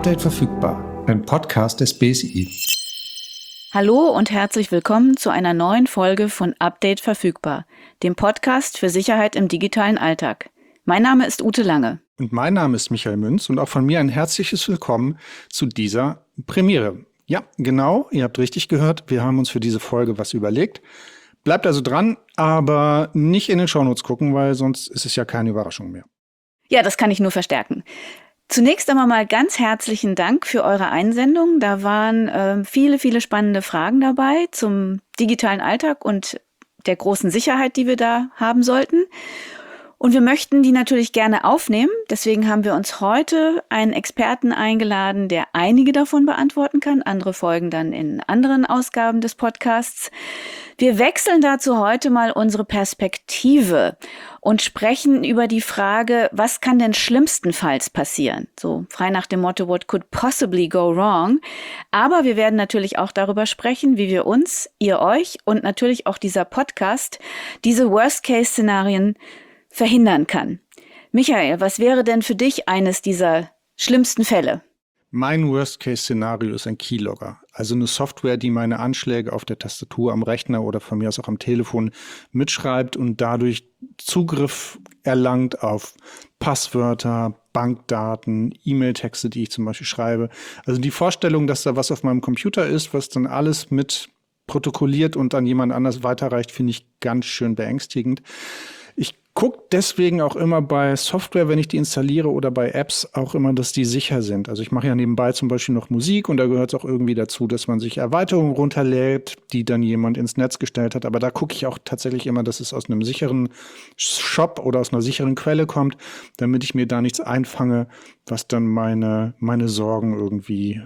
Update verfügbar, ein Podcast des BSI. Hallo und herzlich willkommen zu einer neuen Folge von Update verfügbar, dem Podcast für Sicherheit im digitalen Alltag. Mein Name ist Ute Lange. Und mein Name ist Michael Münz und auch von mir ein herzliches Willkommen zu dieser Premiere. Ja, genau, ihr habt richtig gehört, wir haben uns für diese Folge was überlegt. Bleibt also dran, aber nicht in den Shownotes gucken, weil sonst ist es ja keine Überraschung mehr. Ja, das kann ich nur verstärken. Zunächst einmal mal ganz herzlichen Dank für eure Einsendung. Da waren viele spannende Fragen dabei zum digitalen Alltag und der großen Sicherheit, die wir da haben sollten. Und wir möchten die natürlich gerne aufnehmen. Deswegen haben wir uns heute einen Experten eingeladen, der einige davon beantworten kann. Andere folgen dann in anderen Ausgaben des Podcasts. Wir wechseln dazu heute mal unsere Perspektive und sprechen über die Frage, was kann denn schlimmstenfalls passieren? So frei nach dem Motto, what could possibly go wrong? Aber wir werden natürlich auch darüber sprechen, wie wir uns, ihr euch und natürlich auch dieser Podcast diese Worst-Case-Szenarien verhindern kann. Michael, was wäre denn für dich eines dieser schlimmsten Fälle? Mein Worst-Case-Szenario ist ein Keylogger, also eine Software, die meine Anschläge auf der Tastatur am Rechner oder von mir aus auch am Telefon mitschreibt und dadurch Zugriff erlangt auf Passwörter, Bankdaten, E-Mail-Texte, die ich zum Beispiel schreibe. Also die Vorstellung, dass da was auf meinem Computer ist, was dann alles mit protokolliert und an jemand anders weiterreicht, finde ich ganz schön beängstigend. Ich gucke deswegen auch immer bei Software, wenn ich die installiere oder bei Apps auch immer, dass die sicher sind. Also ich mache ja nebenbei zum Beispiel noch Musik und da gehört es auch irgendwie dazu, dass man sich Erweiterungen runterlädt, die dann jemand ins Netz gestellt hat. Aber da gucke ich auch tatsächlich immer, dass es aus einem sicheren Shop oder aus einer sicheren Quelle kommt, damit ich mir da nichts einfange, was dann meine Sorgen irgendwie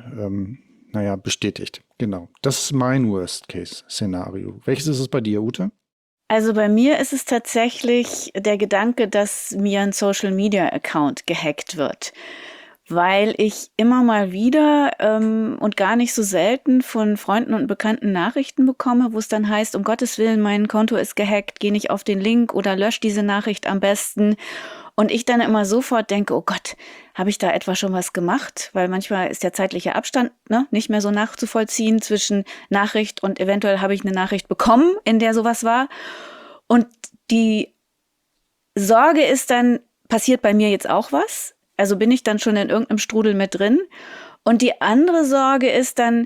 bestätigt. Genau. Das ist mein Worst-Case-Szenario. Welches ist es bei dir, Ute? Also bei mir ist es tatsächlich der Gedanke, dass mir ein Social-Media-Account gehackt wird, weil ich immer mal wieder und gar nicht so selten von Freunden und Bekannten Nachrichten bekomme, wo es dann heißt, um Gottes Willen, mein Konto ist gehackt, geh nicht auf den Link oder lösch diese Nachricht am besten. Und ich dann immer sofort denke, oh Gott, habe ich da etwa schon was gemacht? Weil manchmal ist der zeitliche Abstand nicht mehr so nachzuvollziehen zwischen Nachricht und eventuell habe ich eine Nachricht bekommen, in der sowas war. Und die Sorge ist dann, passiert bei mir jetzt auch was? Also bin ich dann schon in irgendeinem Strudel mit drin? Und die andere Sorge ist dann,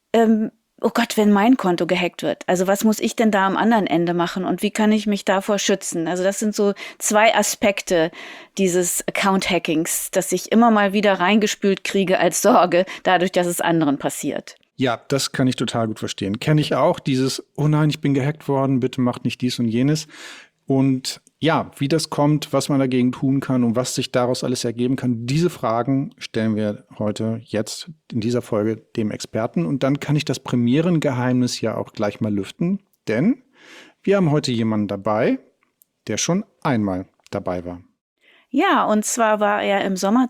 oh Gott, wenn mein Konto gehackt wird. Also was muss ich denn da am anderen Ende machen und wie kann ich mich davor schützen? Also das sind so zwei Aspekte dieses Account-Hackings, dass ich immer mal wieder reingespült kriege als Sorge, dadurch, dass es anderen passiert. Ja, das kann ich total gut verstehen. Kenne ich auch dieses, oh nein, ich bin gehackt worden, bitte macht nicht dies und jenes. Und ja, wie das kommt, was man dagegen tun kann und was sich daraus alles ergeben kann, diese Fragen stellen wir heute jetzt in dieser Folge dem Experten. Und dann kann ich das Premierengeheimnis ja auch gleich mal lüften, denn wir haben heute jemanden dabei, der schon einmal dabei war. Ja, und zwar war er im Sommer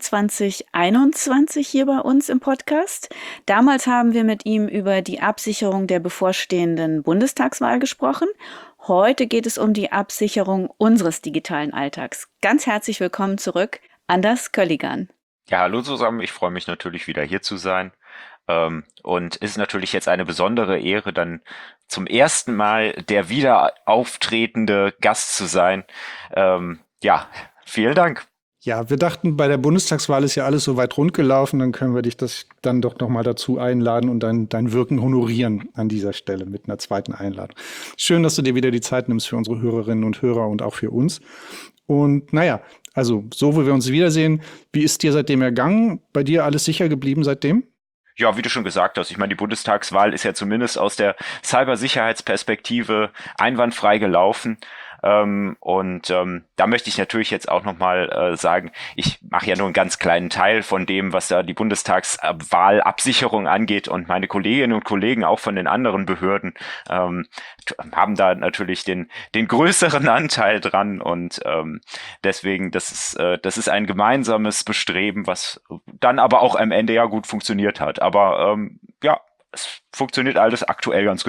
2021 hier bei uns im Podcast. Damals haben wir mit ihm über die Absicherung der bevorstehenden Bundestagswahl gesprochen. Heute geht es um die Absicherung unseres digitalen Alltags. Ganz herzlich willkommen zurück, Anders Kölligan. Ja, hallo zusammen. Ich freue mich natürlich wieder hier zu sein. Und es ist natürlich jetzt eine besondere Ehre, dann zum ersten Mal der wieder auftretende Gast zu sein. Vielen Dank. Ja, wir dachten, bei der Bundestagswahl ist ja alles so weit rund gelaufen, dann können wir dich das dann doch nochmal dazu einladen und dein Wirken honorieren an dieser Stelle mit einer zweiten Einladung. Schön, dass du dir wieder die Zeit nimmst für unsere Hörerinnen und Hörer und auch für uns. Und naja, also so, wo wir uns wiedersehen, wie ist dir seitdem ergangen? Bei dir alles sicher geblieben seitdem? Ja, wie du schon gesagt hast, ich meine, die Bundestagswahl ist ja zumindest aus der Cybersicherheitsperspektive einwandfrei gelaufen. Da möchte ich natürlich jetzt auch nochmal sagen, ich mache ja nur einen ganz kleinen Teil von dem, was da die Bundestagswahlabsicherung angeht, und meine Kolleginnen und Kollegen auch von den anderen Behörden haben da natürlich den größeren Anteil dran, und deswegen, das ist ein gemeinsames Bestreben, was dann aber auch am Ende ja gut funktioniert hat. Aber es funktioniert alles aktuell ganz gut.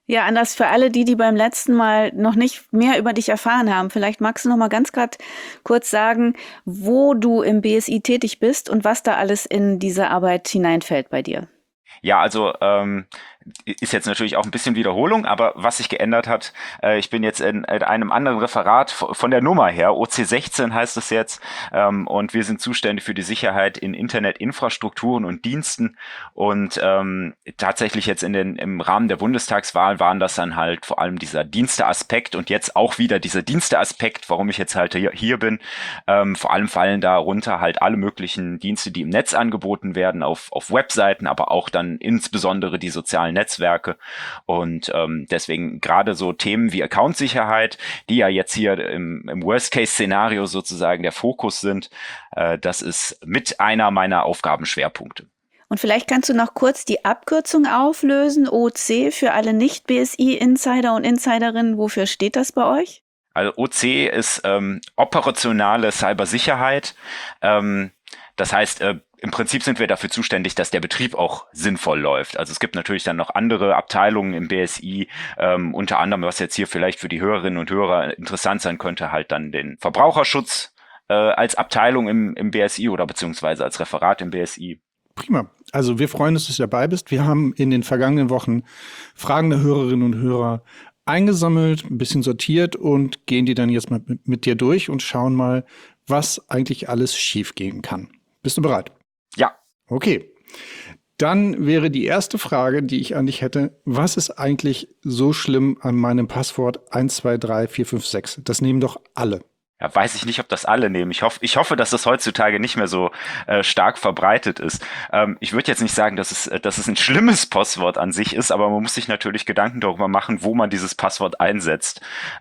Ja, anders für alle die beim letzten Mal noch nicht mehr über dich erfahren haben. Vielleicht magst du noch mal ganz grad kurz sagen, wo du im BSI tätig bist und was da alles in diese Arbeit hineinfällt bei dir. Ja, also ist jetzt natürlich auch ein bisschen Wiederholung, aber was sich geändert hat, ich bin jetzt in einem anderen Referat von der Nummer her, OC16 heißt es jetzt, und wir sind zuständig für die Sicherheit in Internetinfrastrukturen und Diensten und tatsächlich jetzt im Rahmen der Bundestagswahl waren das dann halt vor allem dieser Diensteaspekt und jetzt auch wieder dieser Diensteaspekt, warum ich jetzt halt hier bin. Vor allem fallen darunter halt alle möglichen Dienste, die im Netz angeboten werden, auf Webseiten, aber auch dann insbesondere die sozialen Netzwerke und deswegen gerade so Themen wie Accountsicherheit, die ja jetzt hier im Worst-Case-Szenario sozusagen der Fokus sind, das ist mit einer meiner Aufgabenschwerpunkte. Und vielleicht kannst du noch kurz die Abkürzung auflösen, OC für alle Nicht-BSI-Insider und Insiderinnen. Wofür steht das bei euch? Also OC ist operationale Cybersicherheit. Das heißt, im Prinzip sind wir dafür zuständig, dass der Betrieb auch sinnvoll läuft. Also es gibt natürlich dann noch andere Abteilungen im BSI, unter anderem, was jetzt hier vielleicht für die Hörerinnen und Hörer interessant sein könnte, halt dann den Verbraucherschutz als Abteilung im BSI oder beziehungsweise als Referat im BSI. Prima. Also wir freuen uns, dass du dabei bist. Wir haben in den vergangenen Wochen Fragen der Hörerinnen und Hörer eingesammelt, ein bisschen sortiert und gehen die dann jetzt mal mit dir durch und schauen mal, was eigentlich alles schiefgehen kann. Bist du bereit? Ja. Okay. Dann wäre die erste Frage, die ich an dich hätte, was ist eigentlich so schlimm an meinem Passwort 123456? Das nehmen doch alle. Ja, weiß ich nicht, ob das alle nehmen. Ich hoffe, dass das heutzutage nicht mehr so stark verbreitet ist. Ich würde jetzt nicht sagen, dass es ein schlimmes Passwort an sich ist, aber man muss sich natürlich Gedanken darüber machen, wo man dieses Passwort einsetzt.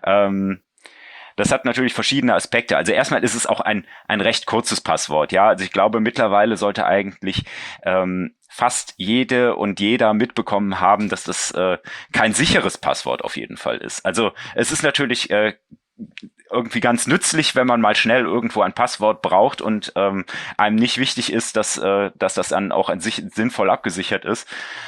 Das hat natürlich verschiedene Aspekte. Also erstmal ist es auch ein recht kurzes Passwort. Ja, also ich glaube, mittlerweile sollte eigentlich fast jede und jeder mitbekommen haben, dass das kein sicheres Passwort auf jeden Fall ist. Also es ist natürlich irgendwie ganz nützlich, wenn man mal schnell irgendwo ein Passwort braucht und einem nicht wichtig ist, dass das dann auch an sich sinnvoll abgesichert ist.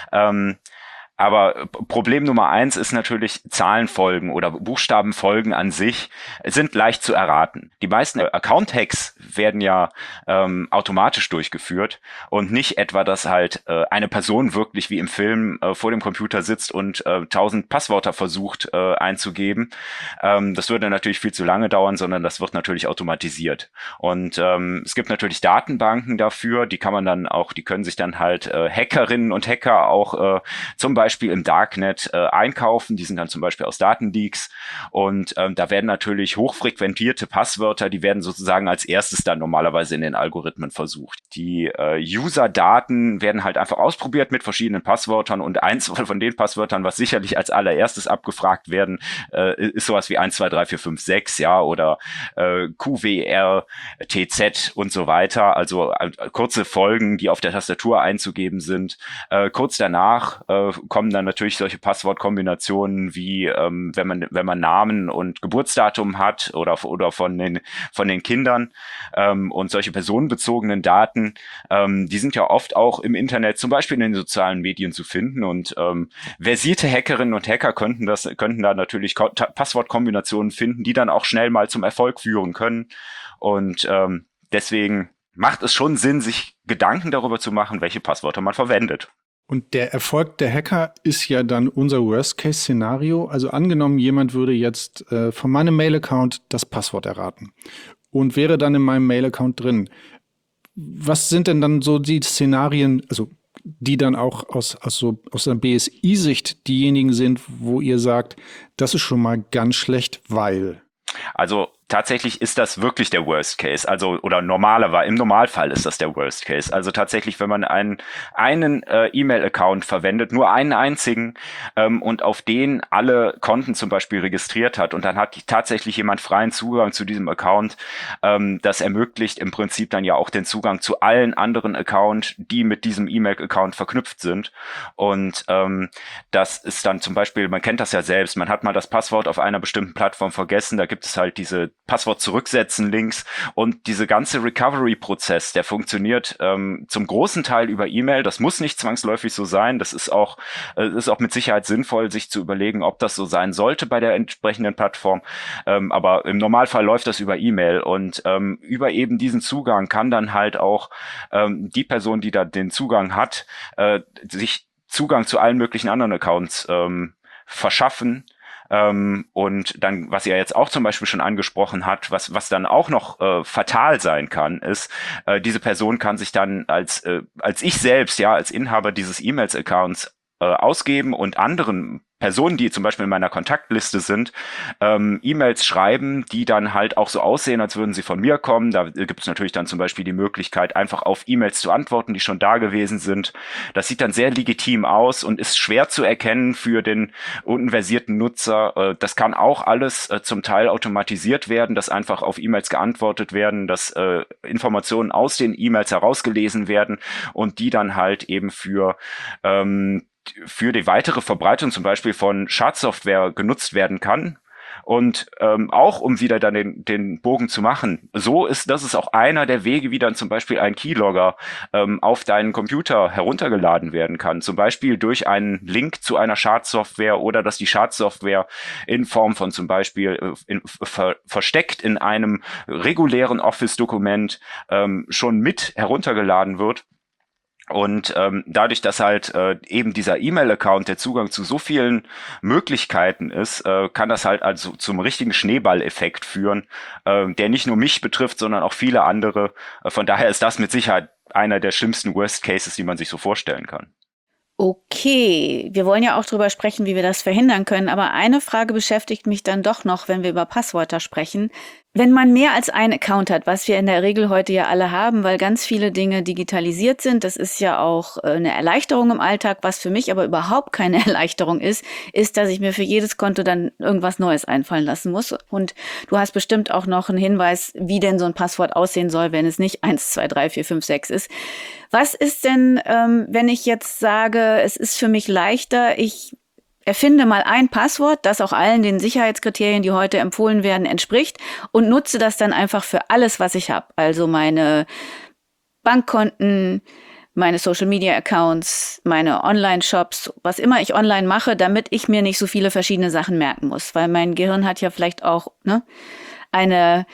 Aber Problem Nummer 1 ist natürlich Zahlenfolgen oder Buchstabenfolgen an sich sind leicht zu erraten. Die meisten Account-Hacks werden ja automatisch durchgeführt und nicht etwa, dass halt eine Person wirklich wie im Film vor dem Computer sitzt und 1000 Passwörter versucht einzugeben. Das würde natürlich viel zu lange dauern, sondern das wird natürlich automatisiert. Und es gibt natürlich Datenbanken dafür, die können sich dann halt Hackerinnen und Hacker auch zum Beispiel im Darknet einkaufen. Die sind dann zum Beispiel aus Datenleaks und da werden natürlich hochfrequentierte Passwörter, die werden sozusagen als erstes dann normalerweise in den Algorithmen versucht. Die User-Daten werden halt einfach ausprobiert mit verschiedenen Passwörtern und eins von den Passwörtern, was sicherlich als allererstes abgefragt werden, ist sowas wie 123456, ja, oder QWR, TZ und so weiter, also kurze Folgen, die auf der Tastatur einzugeben sind. Kurz danach kommen dann natürlich solche Passwortkombinationen wie wenn man Namen und Geburtsdatum hat oder von den Kindern und solche personenbezogenen Daten, die sind ja oft auch im Internet, zum Beispiel in den sozialen Medien zu finden und versierte Hackerinnen und Hacker könnten da natürlich Passwortkombinationen finden, die dann auch schnell mal zum Erfolg führen können und deswegen macht es schon Sinn, sich Gedanken darüber zu machen, welche Passwörter man verwendet. Und der Erfolg der Hacker ist ja dann unser Worst-Case-Szenario. Also angenommen, jemand würde jetzt von meinem Mail-Account das Passwort erraten und wäre dann in meinem Mail-Account drin. Was sind denn dann so die Szenarien, also die dann auch aus der BSI-Sicht diejenigen sind, wo ihr sagt, das ist schon mal ganz schlecht, weil? Also tatsächlich ist das wirklich der Worst Case, also oder im Normalfall ist das der Worst Case. Also tatsächlich, wenn man einen E-Mail-Account verwendet, nur einen einzigen und auf den alle Konten zum Beispiel registriert hat und dann hat tatsächlich jemand freien Zugang zu diesem Account, das ermöglicht im Prinzip dann ja auch den Zugang zu allen anderen Accounts, die mit diesem E-Mail-Account verknüpft sind. Und das ist dann zum Beispiel, man kennt das ja selbst, man hat mal das Passwort auf einer bestimmten Plattform vergessen, da gibt es halt diese Passwort zurücksetzen links und diese ganze Recovery-Prozess, der funktioniert zum großen Teil über E-Mail. Das muss nicht zwangsläufig so sein. Das ist auch mit Sicherheit sinnvoll, sich zu überlegen, ob das so sein sollte bei der entsprechenden Plattform. Aber im Normalfall läuft das über E-Mail und über eben diesen Zugang kann dann halt auch die Person, die da den Zugang hat, sich Zugang zu allen möglichen anderen Accounts verschaffen. Und dann, was ihr jetzt auch zum Beispiel schon angesprochen hat, was dann auch noch fatal sein kann, ist, diese Person kann sich dann als ich selbst, ja, als Inhaber dieses E-Mails-Accounts ausgeben und anderen Personen, die zum Beispiel in meiner Kontaktliste sind, E-Mails schreiben, die dann halt auch so aussehen, als würden sie von mir kommen. Da gibt es natürlich dann zum Beispiel die Möglichkeit, einfach auf E-Mails zu antworten, die schon da gewesen sind. Das sieht dann sehr legitim aus und ist schwer zu erkennen für den unversierten Nutzer. Das kann auch alles zum Teil automatisiert werden, dass einfach auf E-Mails geantwortet werden, dass Informationen aus den E-Mails herausgelesen werden und die dann halt eben für die weitere Verbreitung zum Beispiel von Schadsoftware genutzt werden kann. Und auch um wieder dann den Bogen zu machen. Das ist auch einer der Wege, wie dann zum Beispiel ein Keylogger auf deinen Computer heruntergeladen werden kann. Zum Beispiel durch einen Link zu einer Schadsoftware oder dass die Schadsoftware in Form von zum Beispiel versteckt in einem regulären Office-Dokument schon mit heruntergeladen wird. Und dadurch, dass halt eben dieser E-Mail-Account der Zugang zu so vielen Möglichkeiten ist, kann das halt also zum richtigen Schneeballeffekt führen, der nicht nur mich betrifft, sondern auch viele andere. Von daher ist das mit Sicherheit einer der schlimmsten Worst Cases, die man sich so vorstellen kann. Okay, wir wollen ja auch drüber sprechen, wie wir das verhindern können, aber eine Frage beschäftigt mich dann doch noch, wenn wir über Passwörter sprechen. Wenn man mehr als einen Account hat, was wir in der Regel heute ja alle haben, weil ganz viele Dinge digitalisiert sind, das ist ja auch eine Erleichterung im Alltag. Was für mich aber überhaupt keine Erleichterung ist, dass ich mir für jedes Konto dann irgendwas Neues einfallen lassen muss. Und du hast bestimmt auch noch einen Hinweis, wie denn so ein Passwort aussehen soll, wenn es nicht 1, 2, 3, 4, 5, 6 ist. Was ist denn, wenn ich jetzt sage, es ist für mich leichter, ich erfinde mal ein Passwort, das auch allen den Sicherheitskriterien, die heute empfohlen werden, entspricht und nutze das dann einfach für alles, was ich habe. Also meine Bankkonten, meine Social-Media-Accounts, meine Online-Shops, was immer ich online mache, damit ich mir nicht so viele verschiedene Sachen merken muss. Weil mein Gehirn hat ja vielleicht auch eine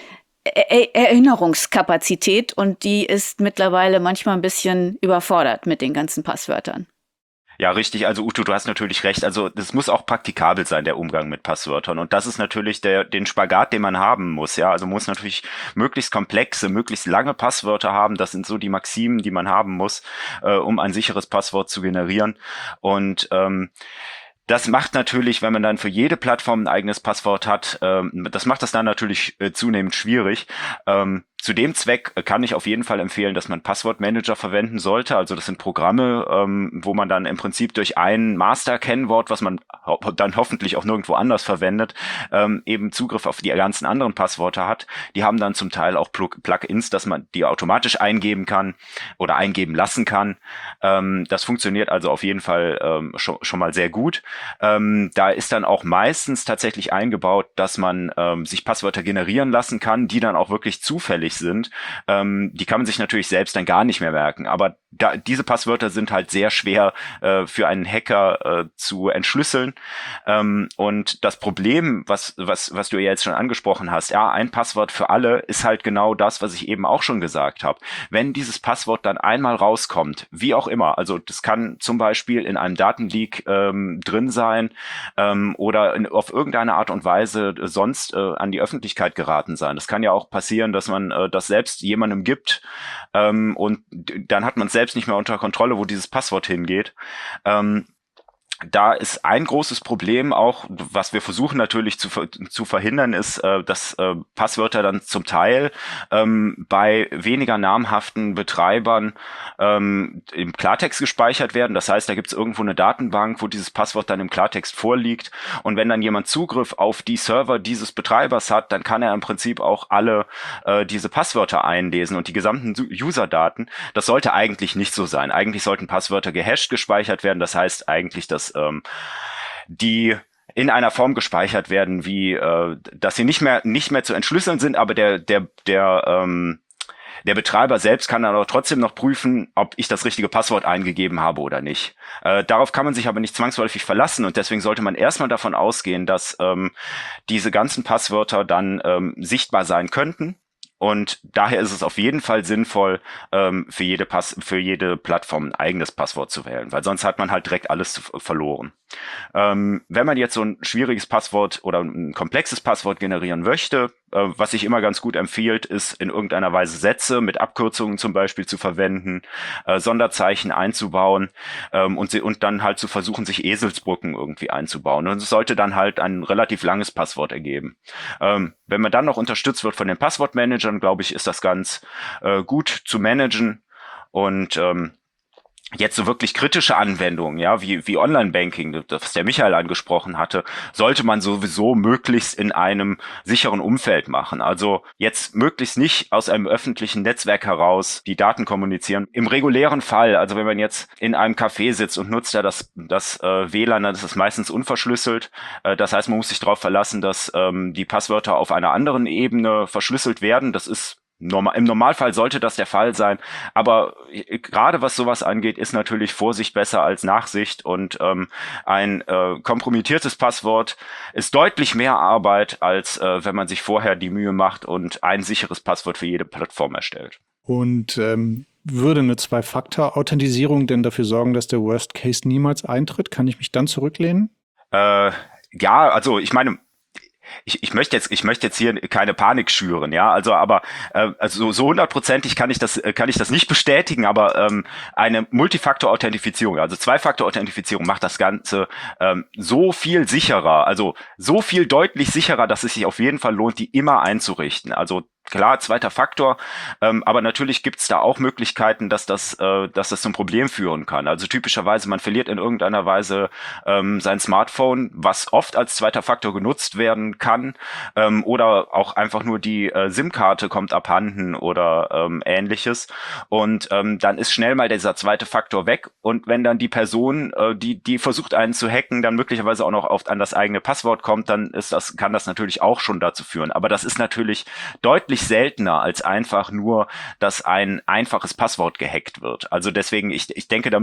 Erinnerungskapazität und die ist mittlerweile manchmal ein bisschen überfordert mit den ganzen Passwörtern. Ja, richtig. Also Uto, du hast natürlich recht. Also das muss auch praktikabel sein, der Umgang mit Passwörtern. Und das ist natürlich den Spagat, den man haben muss. Ja, also man muss natürlich möglichst komplexe, möglichst lange Passwörter haben. Das sind so die Maximen, die man haben muss, um ein sicheres Passwort zu generieren. Und das macht natürlich, wenn man dann für jede Plattform ein eigenes Passwort hat, das macht das dann natürlich zunehmend schwierig. Zu dem Zweck kann ich auf jeden Fall empfehlen, dass man Passwortmanager verwenden sollte. Also das sind Programme, wo man dann im Prinzip durch ein Master-Kennwort, was man dann hoffentlich auch nirgendwo anders verwendet, eben Zugriff auf die ganzen anderen Passwörter hat. Die haben dann zum Teil auch Plugins, dass man die automatisch eingeben kann oder eingeben lassen kann. Das funktioniert also auf jeden Fall schon mal sehr gut. Da ist dann auch meistens tatsächlich eingebaut, dass man sich Passwörter generieren lassen kann, die dann auch wirklich zufällig sind. Die kann man sich natürlich selbst dann gar nicht mehr merken. Aber diese Passwörter sind halt sehr schwer für einen Hacker zu entschlüsseln. Und das Problem, was du ja jetzt schon angesprochen hast, ja, ein Passwort für alle, ist halt genau das, was ich eben auch schon gesagt habe. Wenn dieses Passwort dann einmal rauskommt, wie auch immer, also das kann zum Beispiel in einem Datenleak drin sein oder auf irgendeine Art und Weise sonst an die Öffentlichkeit geraten sein. Das kann ja auch passieren, dass man das selbst jemandem gibt und dann hat man es selbst nicht mehr unter Kontrolle, wo dieses Passwort hingeht. Da ist ein großes Problem auch, was wir versuchen natürlich zu verhindern, ist, dass Passwörter dann zum Teil bei weniger namhaften Betreibern im Klartext gespeichert werden. Das heißt, da gibt es irgendwo eine Datenbank, wo dieses Passwort dann im Klartext vorliegt. Und wenn dann jemand Zugriff auf die Server dieses Betreibers hat, dann kann er im Prinzip auch alle diese Passwörter einlesen und die gesamten User-Daten. Das sollte eigentlich nicht so sein. Eigentlich sollten Passwörter gehasht gespeichert werden. Das heißt eigentlich, dass die in einer Form gespeichert werden, wie dass sie nicht mehr zu entschlüsseln sind, aber der Betreiber selbst kann dann auch trotzdem noch prüfen, ob ich das richtige Passwort eingegeben habe oder nicht. Darauf kann man sich aber nicht zwangsläufig verlassen und deswegen sollte man erstmal davon ausgehen, dass diese ganzen Passwörter dann sichtbar sein könnten. Und daher ist es auf jeden Fall sinnvoll, für jede Plattform ein eigenes Passwort zu wählen, weil sonst hat man halt direkt alles verloren. Wenn man jetzt so ein schwieriges Passwort oder ein komplexes Passwort generieren möchte, was sich immer ganz gut empfiehlt, ist in irgendeiner Weise Sätze mit Abkürzungen zum Beispiel zu verwenden, Sonderzeichen einzubauen und dann halt zu versuchen, sich Eselsbrücken irgendwie einzubauen. Und es sollte dann halt ein relativ langes Passwort ergeben. Wenn man dann noch unterstützt wird von den Passwortmanagern, glaube ich, ist das ganz gut zu managen und jetzt so wirklich kritische Anwendungen, ja, wie Online-Banking, das der Michael angesprochen hatte, sollte man sowieso möglichst in einem sicheren Umfeld machen. Also jetzt möglichst nicht aus einem öffentlichen Netzwerk heraus die Daten kommunizieren. Im regulären Fall, also wenn man jetzt in einem Café sitzt und nutzt da das WLAN, dann ist es meistens unverschlüsselt. Das heißt, man muss sich darauf verlassen, dass die Passwörter auf einer anderen Ebene verschlüsselt werden. Das ist im Normalfall sollte das der Fall sein, aber gerade was sowas angeht, ist natürlich Vorsicht besser als Nachsicht und ein kompromittiertes Passwort ist deutlich mehr Arbeit, als wenn man sich vorher die Mühe macht und ein sicheres Passwort für jede Plattform erstellt. Und würde eine Zwei-Faktor-Authentisierung denn dafür sorgen, dass der Worst Case niemals eintritt? Kann ich mich dann zurücklehnen? Ja, also ich meine, ich möchte jetzt hier keine Panik schüren, ja, aber also so hundertprozentig kann ich das nicht bestätigen, aber eine Multifaktor-Authentifizierung, also Zwei-Faktor-Authentifizierung macht das Ganze so viel sicherer, also so viel deutlich sicherer, dass es sich auf jeden Fall lohnt, die immer einzurichten. Also klar, zweiter Faktor, aber natürlich gibt's da auch Möglichkeiten, dass das zum Problem führen kann. Also typischerweise, man verliert in irgendeiner Weise sein Smartphone, was oft als zweiter Faktor genutzt werden kann, oder auch einfach nur die SIM-Karte kommt abhanden oder ähnliches. Und dann ist schnell mal dieser zweite Faktor weg. Und wenn dann die Person, die versucht, einen zu hacken, dann möglicherweise auch noch oft an das eigene Passwort kommt, dann kann das natürlich auch schon dazu führen. Aber das ist natürlich deutlich seltener als einfach nur, dass ein einfaches Passwort gehackt wird. Also deswegen, ich denke,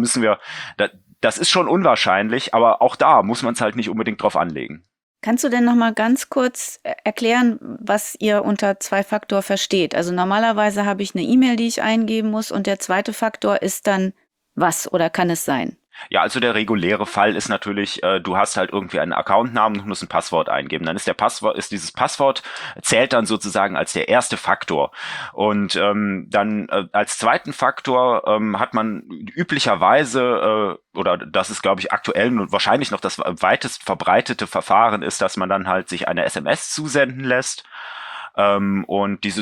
das ist schon unwahrscheinlich, aber auch da muss man es halt nicht unbedingt drauf anlegen. Kannst du denn noch mal ganz kurz erklären, was ihr unter Zwei-Faktor versteht? Also normalerweise habe ich eine E-Mail, die ich eingeben muss und der zweite Faktor ist dann was oder kann es sein? Ja, also der reguläre Fall ist natürlich, du hast halt irgendwie einen Accountnamen und musst ein Passwort eingeben. Dann ist dieses Passwort zählt dann sozusagen als der erste Faktor. Und dann als zweiten Faktor hat man üblicherweise oder das ist, glaube ich, aktuell und wahrscheinlich noch das weitest verbreitete Verfahren ist, dass man dann halt sich eine SMS zusenden lässt. Und diese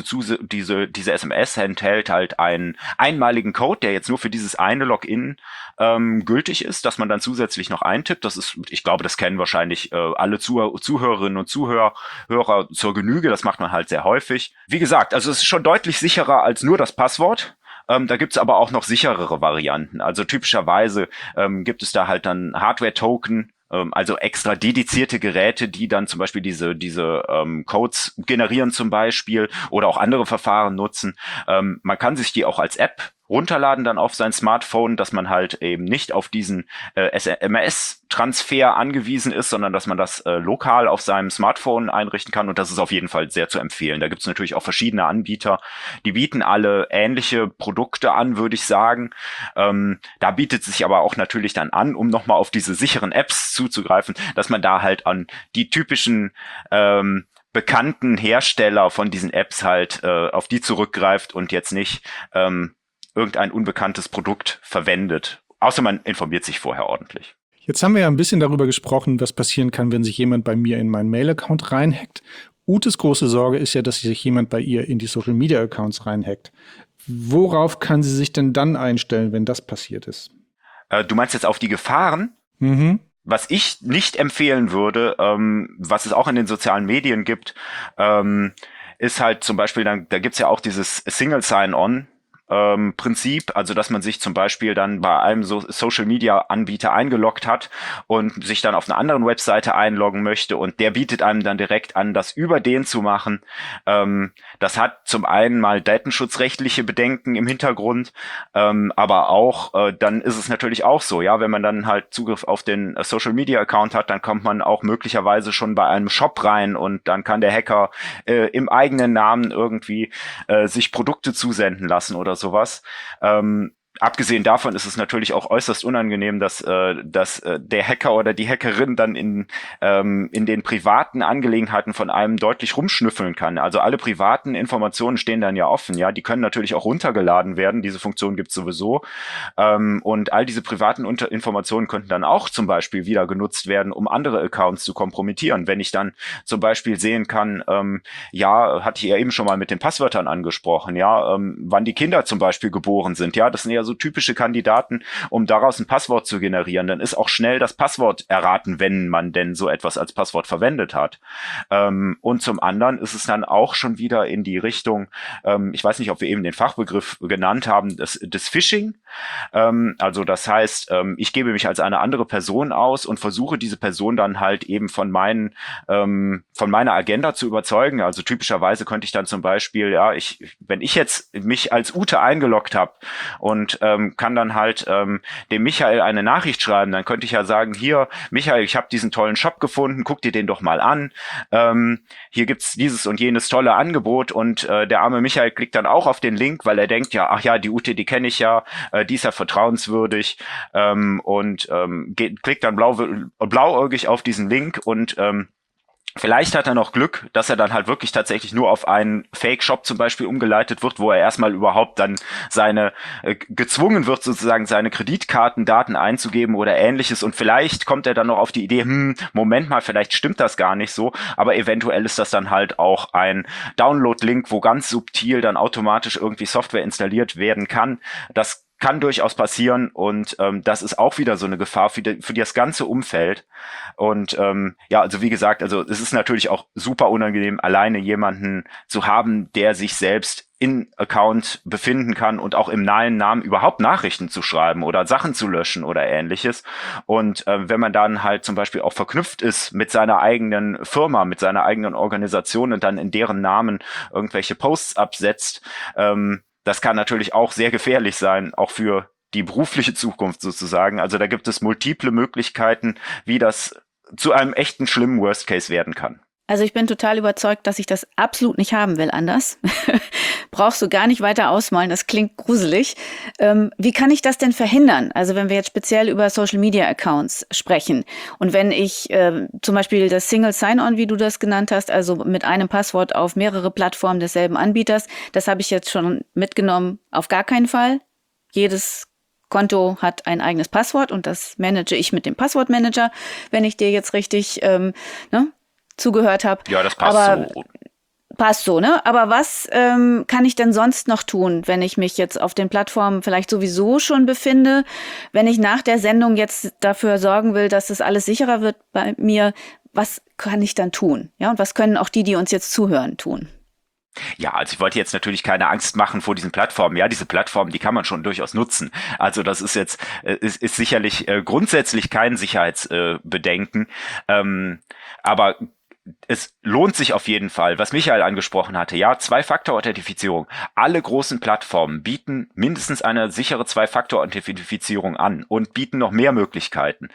SMS enthält halt einen einmaligen Code, der jetzt nur für dieses eine Login gültig ist, dass man dann zusätzlich noch eintippt. Ich glaube, das kennen wahrscheinlich alle Zuhörerinnen und Zuhörer zur Genüge. Das macht man halt sehr häufig. Wie gesagt, also es ist schon deutlich sicherer als nur das Passwort. Da gibt's aber auch noch sicherere Varianten. Also typischerweise gibt es da halt dann Hardware-Token, also extra dedizierte Geräte, die dann zum Beispiel diese Codes generieren zum Beispiel oder auch andere Verfahren nutzen. Man kann sich die auch als App runterladen dann auf sein Smartphone, dass man halt eben nicht auf diesen SMS-Transfer angewiesen ist, sondern dass man das lokal auf seinem Smartphone einrichten kann und das ist auf jeden Fall sehr zu empfehlen. Da gibt es natürlich auch verschiedene Anbieter, die bieten alle ähnliche Produkte an, würde ich sagen. Da bietet es sich aber auch natürlich dann an, um nochmal auf diese sicheren Apps zuzugreifen, dass man da halt an die typischen bekannten Hersteller von diesen Apps halt auf die zurückgreift und jetzt nicht irgendein unbekanntes Produkt verwendet. Außer man informiert sich vorher ordentlich. Jetzt haben wir ja ein bisschen darüber gesprochen, was passieren kann, wenn sich jemand bei mir in meinen Mail-Account reinhackt. Utes große Sorge ist ja, dass sich jemand bei ihr in die Social-Media-Accounts reinhackt. Worauf kann sie sich denn dann einstellen, wenn das passiert ist? Du meinst jetzt auf die Gefahren? Mhm. Was ich nicht empfehlen würde, was es auch in den sozialen Medien gibt, ist halt zum Beispiel, da gibt's ja auch dieses Single Sign-On, Prinzip, also dass man sich zum Beispiel dann bei einem Social-Media-Anbieter eingeloggt hat und sich dann auf einer anderen Webseite einloggen möchte und der bietet einem dann direkt an, das über den zu machen. Das hat zum einen mal datenschutzrechtliche Bedenken im Hintergrund, aber auch, dann ist es natürlich auch so, ja, wenn man dann halt Zugriff auf den Social-Media-Account hat, dann kommt man auch möglicherweise schon bei einem Shop rein und dann kann der Hacker im eigenen Namen irgendwie sich Produkte zusenden lassen oder sowas. Abgesehen davon ist es natürlich auch äußerst unangenehm, dass der Hacker oder die Hackerin dann in den privaten Angelegenheiten von einem deutlich rumschnüffeln kann. Also alle privaten Informationen stehen dann ja offen, ja, die können natürlich auch runtergeladen werden. Diese Funktion gibt's sowieso. Und all diese privaten Informationen könnten dann auch zum Beispiel wieder genutzt werden, um andere Accounts zu kompromittieren. Wenn ich dann zum Beispiel sehen kann, ja, hatte ich ja eben schon mal mit den Passwörtern angesprochen, ja, wann die Kinder zum Beispiel geboren sind, ja, das sind ja so typische Kandidaten, um daraus ein Passwort zu generieren. Dann ist auch schnell das Passwort erraten, wenn man denn so etwas als Passwort verwendet hat. Und zum anderen ist es dann auch schon wieder in die Richtung, ich weiß nicht, ob wir eben den Fachbegriff genannt haben, des Phishing. Also das heißt, ich gebe mich als eine andere Person aus und versuche diese Person dann halt eben von meiner Agenda zu überzeugen. Also typischerweise könnte ich dann zum Beispiel, ja, wenn ich jetzt mich als Ute eingeloggt habe und kann dann halt dem Michael eine Nachricht schreiben, dann könnte ich ja sagen, hier, Michael, ich habe diesen tollen Shop gefunden, guck dir den doch mal an. Hier gibt's dieses und jenes tolle Angebot und der arme Michael klickt dann auch auf den Link, weil er denkt, ja, ach ja, die Ute, die kenne ich ja, die ist ja vertrauenswürdig und klickt dann blauäugig auf diesen Link und vielleicht hat er noch Glück, dass er dann halt wirklich tatsächlich nur auf einen Fake-Shop zum Beispiel umgeleitet wird, wo er erstmal überhaupt dann gezwungen wird, sozusagen seine Kreditkartendaten einzugeben oder ähnliches und vielleicht kommt er dann noch auf die Idee, Moment mal, vielleicht stimmt das gar nicht so, aber eventuell ist das dann halt auch ein Download-Link, wo ganz subtil dann automatisch irgendwie Software installiert werden kann. Das kann durchaus passieren und das ist auch wieder so eine Gefahr für das ganze Umfeld. Und ja, also wie gesagt, also es ist natürlich auch super unangenehm, alleine jemanden zu haben, der sich selbst in Account befinden kann und auch im nahen Namen überhaupt Nachrichten zu schreiben oder Sachen zu löschen oder ähnliches. Und wenn man dann halt zum Beispiel auch verknüpft ist mit seiner eigenen Firma, mit seiner eigenen Organisation und dann in deren Namen irgendwelche Posts absetzt, das kann natürlich auch sehr gefährlich sein, auch für die berufliche Zukunft sozusagen. Also da gibt es multiple Möglichkeiten, wie das zu einem echten schlimmen Worst Case werden kann. Also ich bin total überzeugt, dass ich das absolut nicht haben will anders. Brauchst du gar nicht weiter ausmalen, das klingt gruselig. Wie kann ich das denn verhindern? Also wenn wir jetzt speziell über Social-Media-Accounts sprechen und wenn ich zum Beispiel das Single Sign-On, wie du das genannt hast, also mit einem Passwort auf mehrere Plattformen desselben Anbieters, das habe ich jetzt schon mitgenommen, auf gar keinen Fall. Jedes Konto hat ein eigenes Passwort und das manage ich mit dem Passwortmanager, wenn ich dir jetzt richtig zugehört habe. Ja, das passt aber so. Passt so, ne? Aber was kann ich denn sonst noch tun, wenn ich mich jetzt auf den Plattformen vielleicht sowieso schon befinde? Wenn ich nach der Sendung jetzt dafür sorgen will, dass es alles sicherer wird bei mir, was kann ich dann tun? Ja, und was können auch die uns jetzt zuhören, tun? Ja, also ich wollte jetzt natürlich keine Angst machen vor diesen Plattformen. Ja, diese Plattformen, die kann man schon durchaus nutzen. Also das ist jetzt, ist sicherlich grundsätzlich kein Sicherheitsbedenken. Aber es lohnt sich auf jeden Fall, was Michael angesprochen hatte, ja, Zwei-Faktor-Authentifizierung. Alle großen Plattformen bieten mindestens eine sichere Zwei-Faktor-Authentifizierung an und bieten noch mehr Möglichkeiten.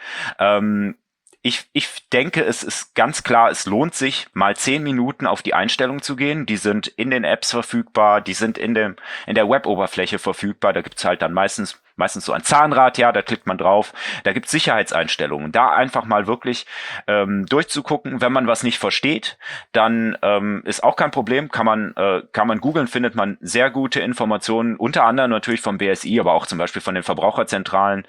Ich denke, es ist ganz klar, es lohnt sich, mal 10 Minuten auf die Einstellung zu gehen. Die sind in den Apps verfügbar, die sind in der Web-Oberfläche verfügbar. Da gibt's halt dann meistens so ein Zahnrad, ja, da klickt man drauf. Da gibt's Sicherheitseinstellungen. Da einfach mal wirklich durchzugucken. Wenn man was nicht versteht, dann ist auch kein Problem. Kann man googeln, findet man sehr gute Informationen, unter anderem natürlich vom BSI, aber auch zum Beispiel von den Verbraucherzentralen.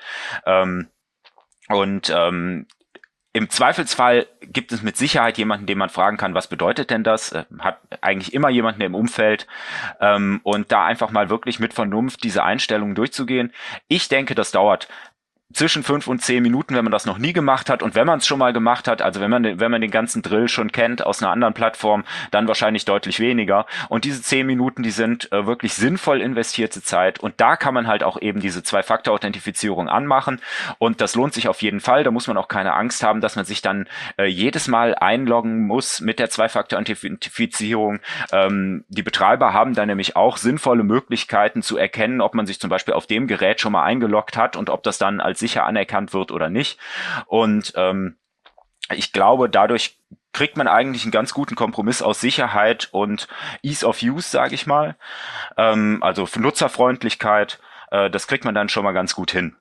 Im Zweifelsfall gibt es mit Sicherheit jemanden, den man fragen kann, was bedeutet denn das? Hat eigentlich immer jemanden im Umfeld und da einfach mal wirklich mit Vernunft diese Einstellungen durchzugehen. Ich denke, das dauert zwischen 5 und 10 Minuten, wenn man das noch nie gemacht hat, und wenn man es schon mal gemacht hat, also wenn man den ganzen Drill schon kennt aus einer anderen Plattform, dann wahrscheinlich deutlich weniger. Und diese 10 Minuten, die sind wirklich sinnvoll investierte Zeit, und da kann man halt auch eben diese Zwei-Faktor-Authentifizierung anmachen, und das lohnt sich auf jeden Fall. Da muss man auch keine Angst haben, dass man sich dann jedes Mal einloggen muss mit der Zwei-Faktor-Authentifizierung. Die Betreiber haben da nämlich auch sinnvolle Möglichkeiten zu erkennen, ob man sich zum Beispiel auf dem Gerät schon mal eingeloggt hat und ob das dann als sicher anerkannt wird oder nicht. Und ich glaube, dadurch kriegt man eigentlich einen ganz guten Kompromiss aus Sicherheit und Ease of Use, sage ich mal. Also für Nutzerfreundlichkeit, das kriegt man dann schon mal ganz gut hin.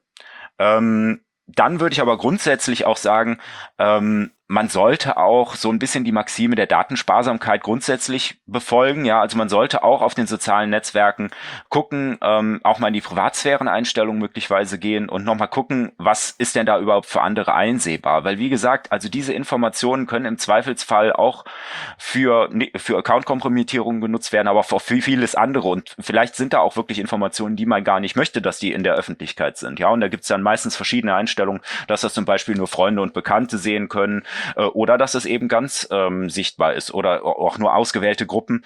Dann würde ich aber grundsätzlich auch sagen, man sollte auch so ein bisschen die Maxime der Datensparsamkeit grundsätzlich befolgen. Ja, also man sollte auch auf den sozialen Netzwerken gucken, auch mal in die Privatsphäreneinstellungen möglicherweise gehen und nochmal gucken, was ist denn da überhaupt für andere einsehbar? Weil wie gesagt, also diese Informationen können im Zweifelsfall auch für Account-Kompromittierung genutzt werden, aber auch für vieles andere. Und vielleicht sind da auch wirklich Informationen, die man gar nicht möchte, dass die in der Öffentlichkeit sind. Ja, und da gibt es dann meistens verschiedene Einstellungen, dass das zum Beispiel nur Freunde und Bekannte sehen können, oder dass es eben ganz sichtbar ist oder auch nur ausgewählte Gruppen.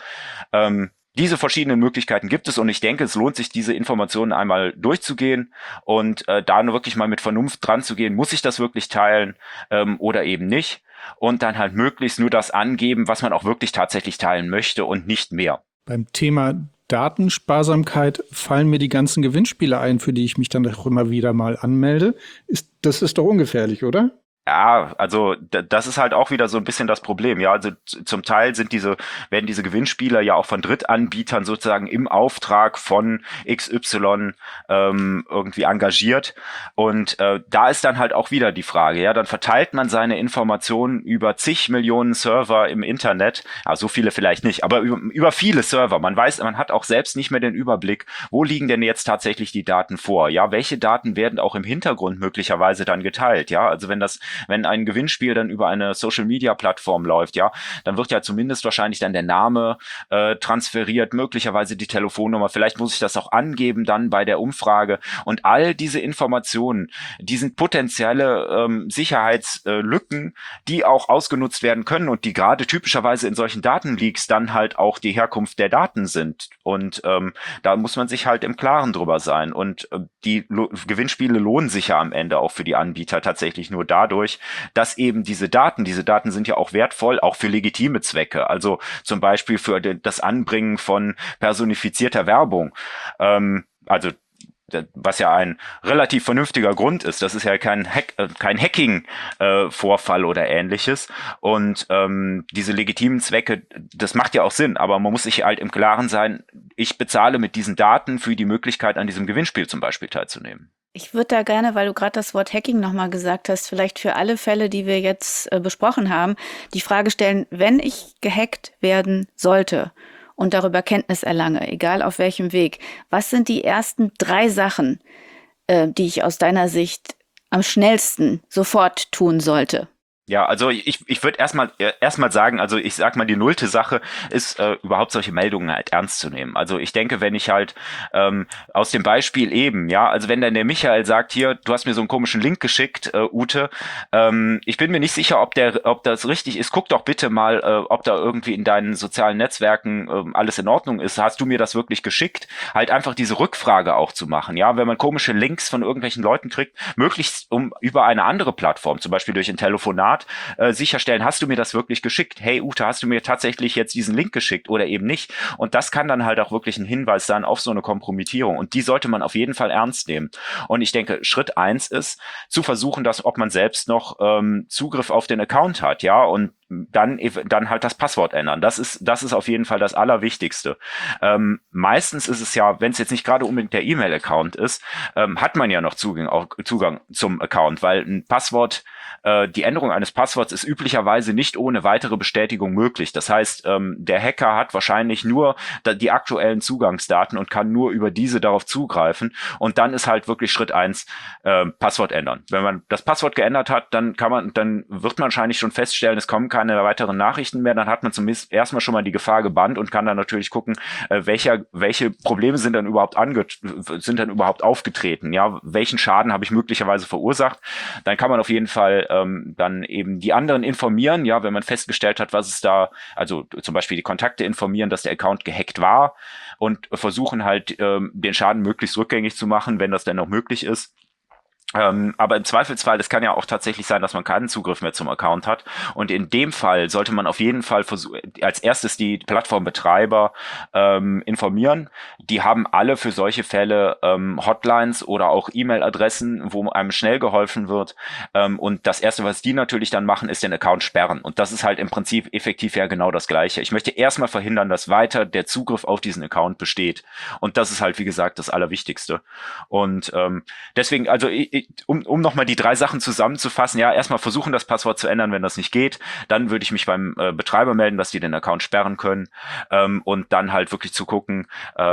Diese verschiedenen Möglichkeiten gibt es, und ich denke, es lohnt sich, diese Informationen einmal durchzugehen und da nur wirklich mal mit Vernunft dran zu gehen. Muss ich das wirklich teilen oder eben nicht? Und dann halt möglichst nur das angeben, was man auch wirklich tatsächlich teilen möchte und nicht mehr. Beim Thema Datensparsamkeit fallen mir die ganzen Gewinnspiele ein, für die ich mich dann auch immer wieder mal anmelde. Das ist doch ungefährlich, oder? Ja, also das ist halt auch wieder so ein bisschen das Problem. Ja, also zum Teil werden diese Gewinnspiele ja auch von Drittanbietern sozusagen im Auftrag von XY irgendwie engagiert. Und da ist dann halt auch wieder die Frage, ja, dann verteilt man seine Informationen über zig Millionen Server im Internet. Ja, so viele vielleicht nicht, aber über viele Server. Man hat auch selbst nicht mehr den Überblick, wo liegen denn jetzt tatsächlich die Daten vor? Ja, welche Daten werden auch im Hintergrund möglicherweise dann geteilt? Ja, also wenn ein Gewinnspiel dann über eine Social-Media-Plattform läuft, ja, dann wird ja zumindest wahrscheinlich dann der Name transferiert, möglicherweise die Telefonnummer, vielleicht muss ich das auch angeben dann bei der Umfrage, und all diese Informationen, die sind potenzielle Sicherheitslücken, die auch ausgenutzt werden können und die gerade typischerweise in solchen Datenleaks dann halt auch die Herkunft der Daten sind, und da muss man sich halt im Klaren drüber sein, und die Gewinnspiele lohnen sich ja am Ende auch für die Anbieter tatsächlich nur dadurch, dass eben diese Daten sind ja auch wertvoll, auch für legitime Zwecke, also zum Beispiel für das Anbringen von personifizierter Werbung, also was ja ein relativ vernünftiger Grund ist. Das ist ja kein Hacking-Vorfall oder ähnliches. Und diese legitimen Zwecke, das macht ja auch Sinn, aber man muss sich halt im Klaren sein, ich bezahle mit diesen Daten für die Möglichkeit, an diesem Gewinnspiel zum Beispiel teilzunehmen. Ich würde da gerne, weil du gerade das Wort Hacking nochmal gesagt hast, vielleicht für alle Fälle, die wir jetzt besprochen haben, die Frage stellen, wenn ich gehackt werden sollte und darüber Kenntnis erlange, egal auf welchem Weg, was sind die ersten 3 Sachen, die ich aus deiner Sicht am schnellsten sofort tun sollte? Ja, also ich würde erstmal sagen, also ich sag mal, die nullte Sache ist, überhaupt solche Meldungen halt ernst zu nehmen. Also ich denke, wenn ich halt aus dem Beispiel eben, ja, also wenn dann der Michael sagt, hier, du hast mir so einen komischen Link geschickt, Ute, ich bin mir nicht sicher, ob das richtig ist, guck doch bitte mal, ob da irgendwie in deinen sozialen Netzwerken alles in Ordnung ist. Hast du mir das wirklich geschickt? Halt einfach diese Rückfrage auch zu machen, ja, wenn man komische Links von irgendwelchen Leuten kriegt, möglichst über eine andere Plattform, zum Beispiel durch ein Telefonat, sicherstellen, hast du mir das wirklich geschickt? Hey Ute, hast du mir tatsächlich jetzt diesen Link geschickt oder eben nicht? Und das kann dann halt auch wirklich ein Hinweis sein auf so eine Kompromittierung, und die sollte man auf jeden Fall ernst nehmen. Und ich denke, Schritt 1 ist, zu versuchen, ob man selbst noch Zugriff auf den Account hat, ja, und dann halt das Passwort ändern. Das ist auf jeden Fall das Allerwichtigste. Meistens ist es ja, wenn es jetzt nicht gerade unbedingt der E-Mail-Account ist, hat man ja noch Zugang zum Account, weil ein Passwort, die Änderung eines eines Passworts ist üblicherweise nicht ohne weitere Bestätigung möglich. Das heißt, der Hacker hat wahrscheinlich nur die aktuellen Zugangsdaten und kann nur über diese darauf zugreifen. Und dann ist halt wirklich Schritt 1, Passwort ändern. Wenn man das Passwort geändert hat, dann wird man wahrscheinlich schon feststellen, es kommen keine weiteren Nachrichten mehr. Dann hat man zumindest erstmal schon mal die Gefahr gebannt und kann dann natürlich gucken, welche Probleme sind dann überhaupt aufgetreten. Ja, welchen Schaden habe ich möglicherweise verursacht? Dann kann man auf jeden Fall dann eben die anderen informieren, ja, wenn man festgestellt hat, was es da, also zum Beispiel die Kontakte informieren, dass der Account gehackt war und versuchen halt den Schaden möglichst rückgängig zu machen, wenn das denn noch möglich ist. Aber im Zweifelsfall, es kann ja auch tatsächlich sein, dass man keinen Zugriff mehr zum Account hat. Und in dem Fall sollte man auf jeden Fall als erstes die Plattformbetreiber informieren. Die haben alle für solche Fälle Hotlines oder auch E-Mail-Adressen, wo einem schnell geholfen wird. Und das Erste, was die natürlich dann machen, ist den Account sperren. Und das ist halt im Prinzip effektiv ja genau das Gleiche. Ich möchte erstmal verhindern, dass weiter der Zugriff auf diesen Account besteht. Und das ist halt, wie gesagt, das Allerwichtigste. Und deswegen, also um nochmal die 3 Sachen zusammenzufassen, ja, erstmal versuchen, das Passwort zu ändern, wenn das nicht geht. Dann würde ich mich beim Betreiber melden, dass die den Account sperren können, und dann halt wirklich zu gucken,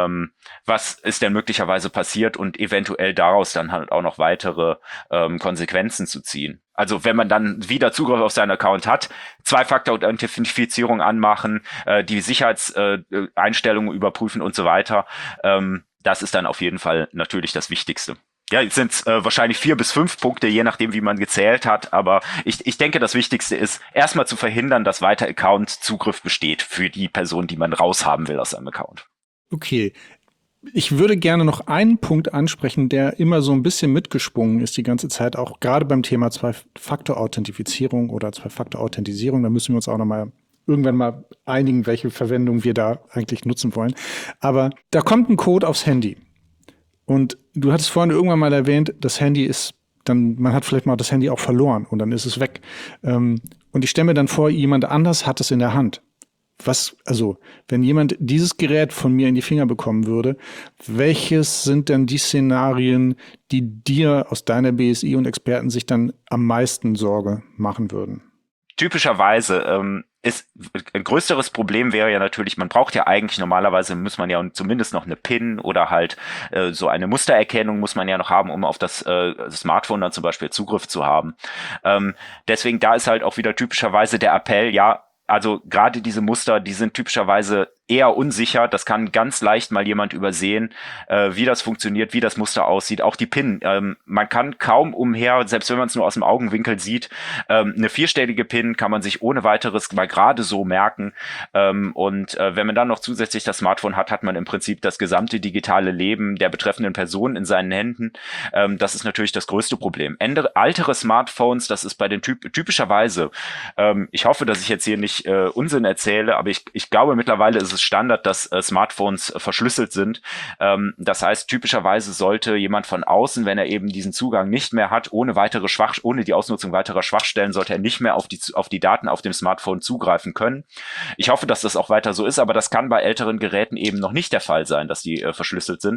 was ist denn möglicherweise passiert und eventuell daraus dann halt auch noch weitere Konsequenzen zu ziehen. Also wenn man dann wieder Zugriff auf seinen Account hat, 2-Faktor-Authentifizierung anmachen, die Sicherheitseinstellungen überprüfen und so weiter. Das ist dann auf jeden Fall natürlich das Wichtigste. Ja, jetzt sind es wahrscheinlich 4 bis 5 Punkte, je nachdem, wie man gezählt hat. Aber ich denke, das Wichtigste ist, erstmal zu verhindern, dass weiter Account-Zugriff besteht für die Person, die man raushaben will aus seinem Account. Okay. Ich würde gerne noch einen Punkt ansprechen, der immer so ein bisschen mitgesprungen ist die ganze Zeit, auch gerade beim Thema 2-Faktor-Authentifizierung oder 2-Faktor-Authentisierung. Da müssen wir uns auch noch mal irgendwann mal einigen, welche Verwendung wir da eigentlich nutzen wollen. Aber da kommt ein Code aufs Handy. Und du hattest vorhin irgendwann mal erwähnt, das Handy ist dann, man hat vielleicht mal das Handy auch verloren und dann ist es weg. Und ich stelle mir dann vor, jemand anders hat es in der Hand. Also, wenn jemand dieses Gerät von mir in die Finger bekommen würde, welches sind denn die Szenarien, die dir aus deiner BSI und Experten sich dann am meisten Sorge machen würden? Typischerweise ist ein größeres Problem wäre ja natürlich, man braucht ja eigentlich normalerweise, muss man ja zumindest noch eine PIN oder halt so eine Mustererkennung muss man ja noch haben, um auf das Smartphone dann zum Beispiel Zugriff zu haben. Deswegen da ist halt auch wieder typischerweise der Appell, ja, also gerade diese Muster, die sind typischerweise eher unsicher. Das kann ganz leicht mal jemand übersehen, wie das funktioniert, wie das Muster aussieht. Auch die PIN. Man kann kaum umher, selbst wenn man es nur aus dem Augenwinkel sieht, eine 4-stellige PIN kann man sich ohne weiteres mal gerade so merken. Und wenn man dann noch zusätzlich das Smartphone hat, hat man im Prinzip das gesamte digitale Leben der betreffenden Person in seinen Händen. Das ist natürlich das größte Problem. Ältere Smartphones, das ist bei den typischerweise, ich hoffe, dass ich jetzt hier nicht Unsinn erzähle, aber ich glaube mittlerweile ist es Standard, dass Smartphones verschlüsselt sind. Das heißt, typischerweise sollte jemand von außen, wenn er eben diesen Zugang nicht mehr hat, ohne die Ausnutzung weiterer Schwachstellen, sollte er nicht mehr auf die Daten auf dem Smartphone zugreifen können. Ich hoffe, dass das auch weiter so ist, aber das kann bei älteren Geräten eben noch nicht der Fall sein, dass die verschlüsselt sind.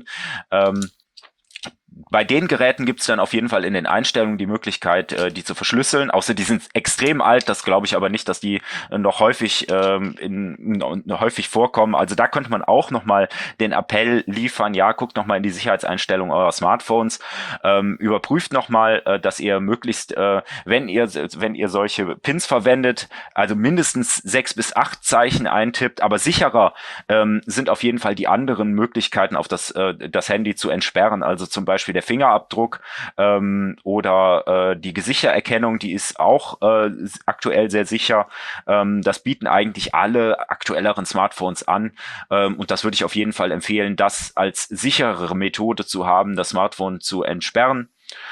Bei den Geräten gibt es dann auf jeden Fall in den Einstellungen die Möglichkeit, die zu verschlüsseln. Außer die sind extrem alt, das glaube ich aber nicht, dass die noch häufig vorkommen. Also da könnte man auch nochmal den Appell liefern, ja, guckt nochmal in die Sicherheitseinstellungen eurer Smartphones, überprüft nochmal, dass ihr möglichst, wenn ihr solche Pins verwendet, also mindestens 6 bis 8 Zeichen eintippt, aber sicherer sind auf jeden Fall die anderen Möglichkeiten, auf das Handy zu entsperren, also zum Beispiel der Fingerabdruck oder die Gesichtererkennung, die ist auch aktuell sehr sicher. Das bieten eigentlich alle aktuelleren Smartphones an und das würde ich auf jeden Fall empfehlen, das als sicherere Methode zu haben, das Smartphone zu entsperren.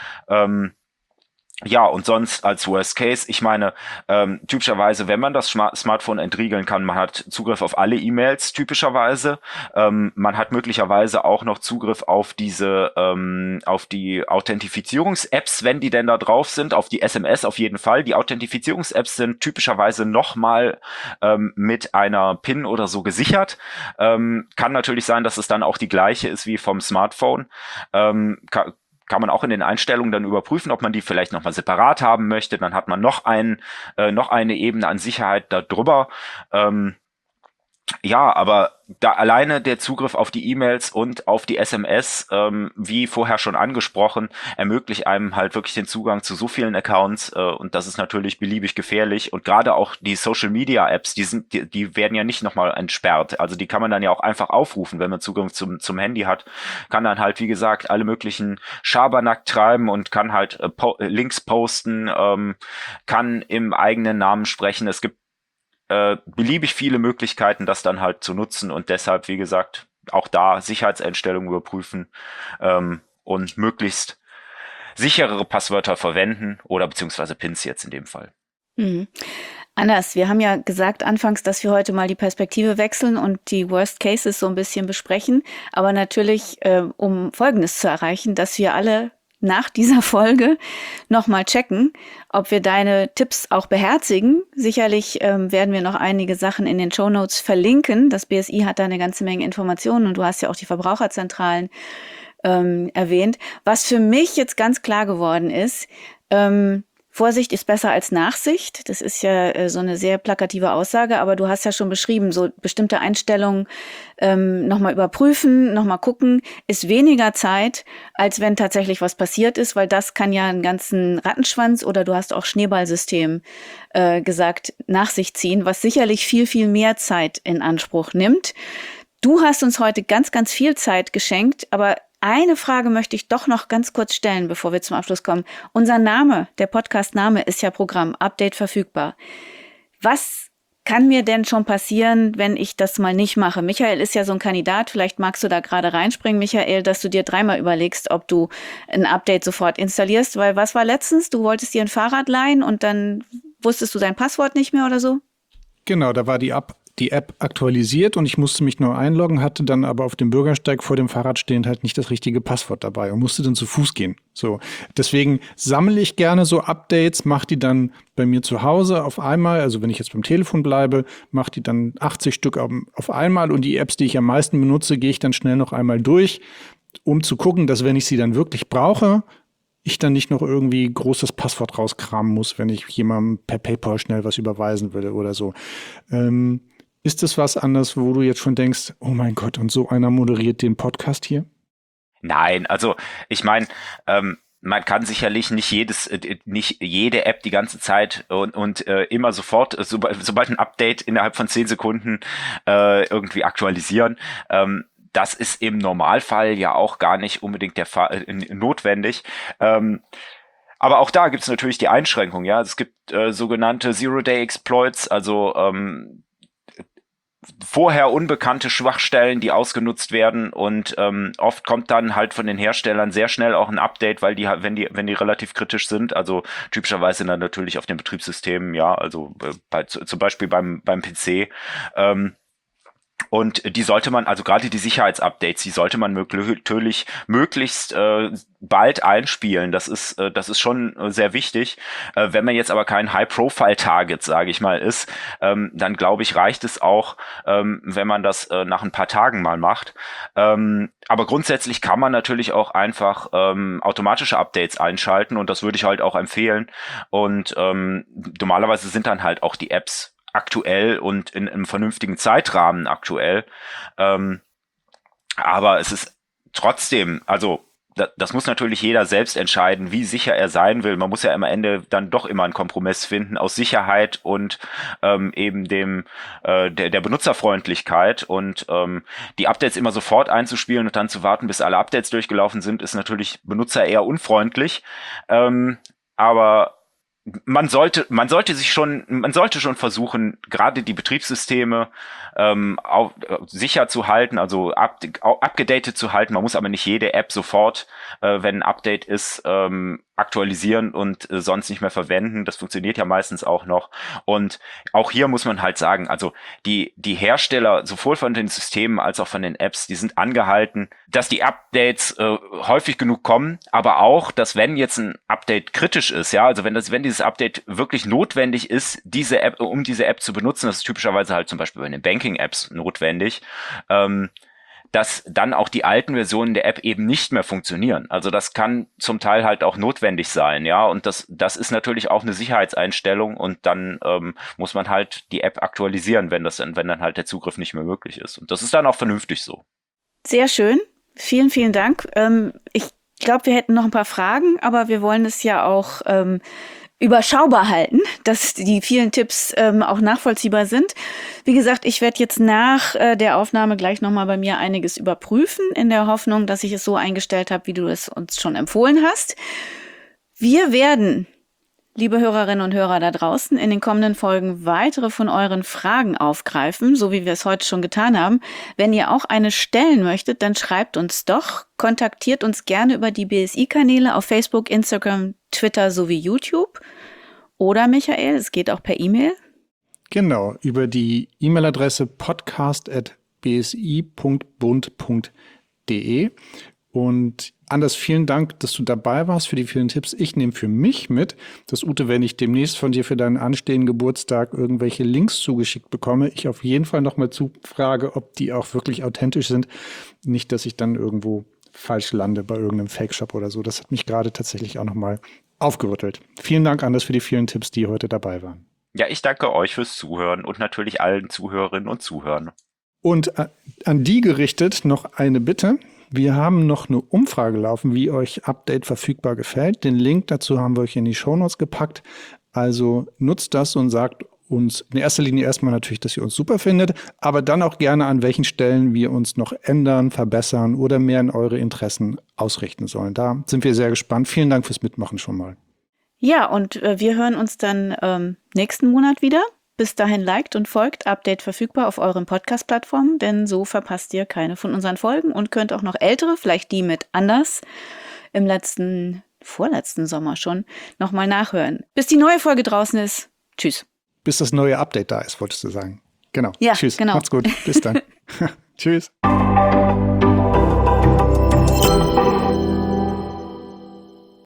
Ja, und sonst als Worst Case, ich meine, typischerweise, wenn man das Smartphone entriegeln kann, man hat Zugriff auf alle E-Mails typischerweise. Man hat möglicherweise auch noch Zugriff auf die Authentifizierungs-Apps, wenn die denn da drauf sind, auf die SMS auf jeden Fall. Die Authentifizierungs-Apps sind typischerweise nochmal mit einer PIN oder so gesichert. Kann natürlich sein, dass es dann auch die gleiche ist wie vom Smartphone. kann man auch in den Einstellungen dann überprüfen, ob man die vielleicht nochmal separat haben möchte. Dann hat man noch eine Ebene an Sicherheit darüber. Ja, aber da alleine der Zugriff auf die E-Mails und auf die SMS, wie vorher schon angesprochen, ermöglicht einem halt wirklich den Zugang zu so vielen Accounts, und das ist natürlich beliebig gefährlich. Und gerade auch die Social Media Apps, die werden ja nicht nochmal entsperrt. Also die kann man dann ja auch einfach aufrufen, wenn man Zugang zum Handy hat, kann dann halt, wie gesagt, alle möglichen Schabernack treiben und kann halt Links posten, kann im eigenen Namen sprechen. Es gibt beliebig viele Möglichkeiten, das dann halt zu nutzen, und deshalb, wie gesagt, auch da Sicherheitseinstellungen überprüfen, und möglichst sicherere Passwörter verwenden oder beziehungsweise Pins jetzt in dem Fall. Mhm. Anders, wir haben ja gesagt anfangs, dass wir heute mal die Perspektive wechseln und die Worst Cases so ein bisschen besprechen, aber natürlich, um Folgendes zu erreichen, dass wir alle nach dieser Folge nochmal checken, ob wir deine Tipps auch beherzigen. Sicherlich werden wir noch einige Sachen in den Shownotes verlinken. Das BSI hat da eine ganze Menge Informationen und du hast ja auch die Verbraucherzentralen erwähnt. Was für mich jetzt ganz klar geworden ist, Vorsicht ist besser als Nachsicht. Das ist ja so eine sehr plakative Aussage, aber du hast ja schon beschrieben, so bestimmte Einstellungen nochmal überprüfen, nochmal gucken, ist weniger Zeit, als wenn tatsächlich was passiert ist, weil das kann ja einen ganzen Rattenschwanz oder du hast auch Schneeballsystem gesagt, nach sich ziehen, was sicherlich viel, viel mehr Zeit in Anspruch nimmt. Du hast uns heute ganz, ganz viel Zeit geschenkt, aber eine Frage möchte ich doch noch ganz kurz stellen, bevor wir zum Abschluss kommen. Unser Name, der Podcast-Name ist ja Programm, Update verfügbar. Was kann mir denn schon passieren, wenn ich das mal nicht mache? Michael ist ja so ein Kandidat, vielleicht magst du da gerade reinspringen, Michael, dass du dir dreimal überlegst, ob du ein Update sofort installierst, weil was war letztens? Du wolltest dir ein Fahrrad leihen und dann wusstest du dein Passwort nicht mehr oder so? Genau, da war die App aktualisiert und ich musste mich nur einloggen, hatte dann aber auf dem Bürgersteig vor dem Fahrrad stehend halt nicht das richtige Passwort dabei und musste dann zu Fuß gehen. So, deswegen sammle ich gerne so Updates, mache die dann bei mir zu Hause auf einmal, also wenn ich jetzt beim Telefon bleibe, mache die dann 80 Stück auf einmal und die Apps, die ich am meisten benutze, gehe ich dann schnell noch einmal durch, um zu gucken, dass wenn ich sie dann wirklich brauche, ich dann nicht noch irgendwie großes Passwort rauskramen muss, wenn ich jemandem per PayPal schnell was überweisen will oder so. Ist das was anderes, wo du jetzt schon denkst, oh mein Gott, und so einer moderiert den Podcast hier? Nein, also ich meine, man kann sicherlich nicht jede App die ganze Zeit und immer sofort, sobald ein Update innerhalb von 10 Sekunden irgendwie aktualisieren. Das ist im Normalfall ja auch gar nicht unbedingt der Fall notwendig. Aber auch da gibt es natürlich die Einschränkung, ja. Es gibt sogenannte Zero-Day-Exploits, also vorher unbekannte Schwachstellen, die ausgenutzt werden, und oft kommt dann halt von den Herstellern sehr schnell auch ein Update, weil wenn die relativ kritisch sind, also typischerweise dann natürlich auf den Betriebssystemen, ja, also zum Beispiel beim PC, und die sollte man, also gerade die Sicherheitsupdates, die sollte man natürlich möglichst bald einspielen. Das ist schon sehr wichtig. Wenn man jetzt aber kein High-Profile-Target, sage ich mal, ist, dann glaube ich, reicht es auch, wenn man das nach ein paar Tagen mal macht. Aber grundsätzlich kann man natürlich auch einfach automatische Updates einschalten, und das würde ich halt auch empfehlen. Und normalerweise sind dann halt auch die Apps aktuell und in einem vernünftigen Zeitrahmen aktuell. Aber es ist trotzdem, also das muss natürlich jeder selbst entscheiden, wie sicher er sein will. Man muss ja am Ende dann doch immer einen Kompromiss finden aus Sicherheit und eben der Benutzerfreundlichkeit. Und die Updates immer sofort einzuspielen und dann zu warten, bis alle Updates durchgelaufen sind, ist natürlich Benutzer eher unfreundlich. Aber man sollte schon versuchen, gerade die Betriebssysteme sicher zu halten, also abgedatet zu halten. Man muss aber nicht jede App sofort, wenn ein Update ist, aktualisieren und sonst nicht mehr verwenden. Das funktioniert ja meistens auch noch. Und auch hier muss man halt sagen, also die Hersteller, sowohl von den Systemen als auch von den Apps, die sind angehalten, dass die Updates häufig genug kommen, aber auch, dass wenn jetzt ein Update kritisch ist, ja, also wenn dieses Update wirklich notwendig ist, diese App, um diese App zu benutzen, das ist typischerweise halt zum Beispiel bei den Banking-Apps notwendig, dass dann auch die alten Versionen der App eben nicht mehr funktionieren. Also das kann zum Teil halt auch notwendig sein, ja. Und das ist natürlich auch eine Sicherheitseinstellung und dann muss man halt die App aktualisieren, wenn dann halt der Zugriff nicht mehr möglich ist. Und das ist dann auch vernünftig so. Sehr schön. Vielen, vielen Dank. Ich glaube, wir hätten noch ein paar Fragen, aber wir wollen es ja auch überschaubar halten, dass die vielen Tipps auch nachvollziehbar sind. Wie gesagt, ich werde jetzt nach der Aufnahme gleich nochmal bei mir einiges überprüfen, in der Hoffnung, dass ich es so eingestellt habe, wie du es uns schon empfohlen hast. Wir werden, liebe Hörerinnen und Hörer da draußen, in den kommenden Folgen weitere von euren Fragen aufgreifen, so wie wir es heute schon getan haben. Wenn ihr auch eine stellen möchtet, dann schreibt uns doch, kontaktiert uns gerne über die BSI-Kanäle auf Facebook, Instagram, Twitter sowie YouTube. Oder, Michael, es geht auch per E-Mail. Genau, über die E-Mail-Adresse podcast@bsi.bund.de. Und Anders, vielen Dank, dass du dabei warst für die vielen Tipps. Ich nehme für mich mit, dass Ute, wenn ich demnächst von dir für deinen anstehenden Geburtstag irgendwelche Links zugeschickt bekomme, ich auf jeden Fall nochmal zufrage, ob die auch wirklich authentisch sind. Nicht, dass ich dann irgendwo falsch lande bei irgendeinem Fake-Shop oder so. Das hat mich gerade tatsächlich auch nochmal aufgerüttelt. Vielen Dank, Anders, für die vielen Tipps, die heute dabei waren. Ja, ich danke euch fürs Zuhören und natürlich allen Zuhörerinnen und Zuhörern. Und an die gerichtet noch eine Bitte. Wir haben noch eine Umfrage laufen, wie euch Update verfügbar gefällt. Den Link dazu haben wir euch in die Shownotes gepackt. Also nutzt das und sagt uns in erster Linie erstmal natürlich, dass ihr uns super findet, aber dann auch gerne, an welchen Stellen wir uns noch ändern, verbessern oder mehr in eure Interessen ausrichten sollen. Da sind wir sehr gespannt. Vielen Dank fürs Mitmachen schon mal. Ja, und wir hören uns dann nächsten Monat wieder. Bis dahin liked und folgt, Update verfügbar auf euren Podcast-Plattformen, denn so verpasst ihr keine von unseren Folgen und könnt auch noch ältere, vielleicht die mit Anders, im vorletzten Sommer schon, nochmal nachhören. Bis die neue Folge draußen ist. Tschüss. Bis das neue Update da ist, wolltest du sagen. Genau. Ja, Tschüss. genau. Macht's gut. Bis dann. Tschüss.